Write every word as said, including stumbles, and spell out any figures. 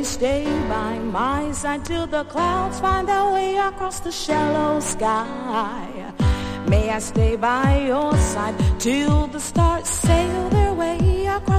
stay by my side till the clouds find their way across the shallow sky? May I stay by your side till the stars sail their way across